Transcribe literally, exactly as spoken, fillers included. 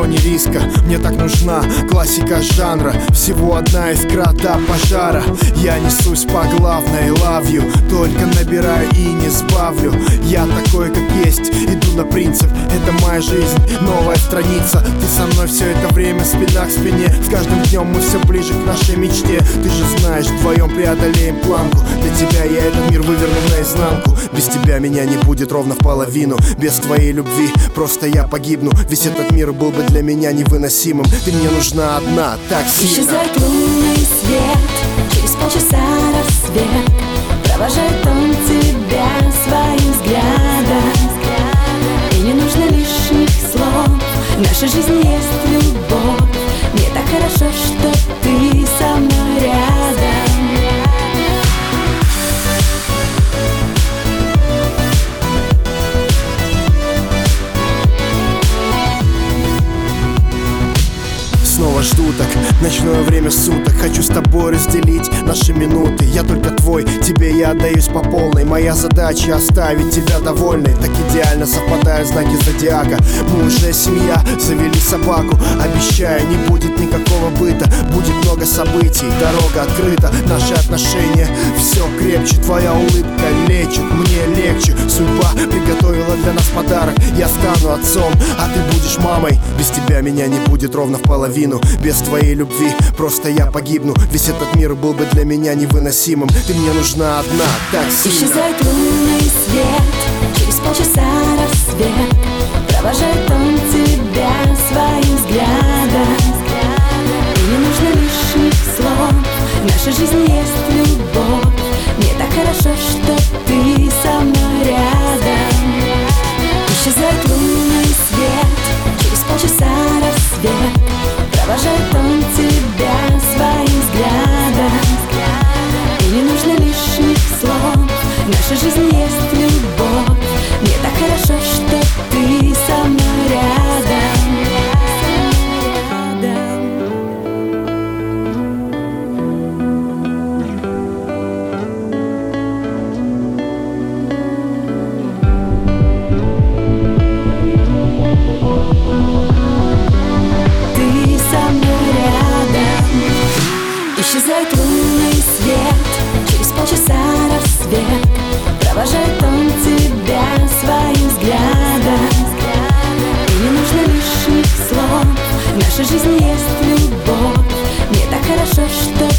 зоне риска. Мне так нужна классика жанра, всего одна искра до пожара. Я несусь по главной, love you, только набираю и не сбавлю. Я такой, как есть, иду на принцип, это моя жизнь, новая страница. Ты со мной все это время, спина к спине. С каждым днем мы все ближе к нашей мечте. Ты же знаешь, вдвоем преодолеем планку. Для тебя я этот мир выверну наизнанку. Без тебя меня не будет ровно в половину. Без твоей любви просто я погибну. Весь этот мир был бы для меня невыносимым. Ты мне нужна одна, так сильно. Исчезает лунный свет, через полчаса рассвет. Провожает он тебя своим взглядом. И не нужно лишних слов, в нашей жизни есть любовь. Мне так хорошо, что ты со мной рядом. Снова жду так, ночное время суток. Хочу с тобой разделить наши минуты. Я только твой, тебе я отдаюсь по полной. Моя задача оставить тебя довольной. Так идеально совпадают знаки зодиака. Мы уже семья, завели собаку. Обещаю, не будет никакого быта. Будет много событий, дорога открыта. Наши отношения все крепче. Твоя улыбка лечит, мне легче. Судьба приготовила для нас подарок. Я стану отцом, а ты будешь мамой. Без тебя меня не будет ровно в половину. Без твоей любви просто я погибну. Весь этот мир был бы для меня невыносимым. Ты мне нужна одна, так сильно. Исчезает лунный свет, через полчаса рассвет. Провожает он тебя своим взглядом. И не нужно лишних слов, в нашей жизни есть любовь. Мне так хорошо, что ты со мной рядом. Исчезает лунный свет, через полчаса рассвет. Провожает он тебя своим взглядом. И не нужно лишних слов, в нашей жизни есть любовь. Мне так хорошо, что ты со мной рядом. Исчезает лунный свет, через полчаса рассвет. Провожает он тебя своим взглядом. И не нужно лишних слов, в нашей жизни есть любовь. Мне так хорошо, что